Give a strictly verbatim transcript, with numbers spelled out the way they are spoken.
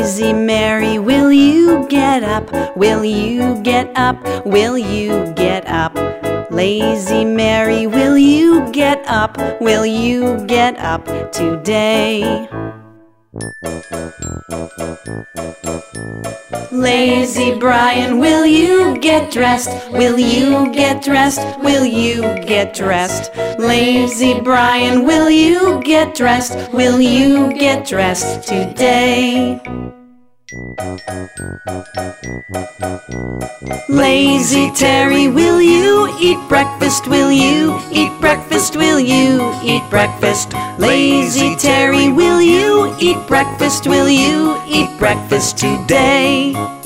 Lazy Mary, will you get up? Will you get up? Will you get up? Lazy Mary, will you get up? Will you get up today? Lazy Brian, will you get dressed? Will you get dressed? Will you get dressed? Lazy Brian, will you get dressed? Will you get dressed today? Lazy Terry, will you eat breakfast? Will you eat breakfast? Will you eat breakfast? Lazy Terry, will you eat breakfast? Will you eat breakfast today?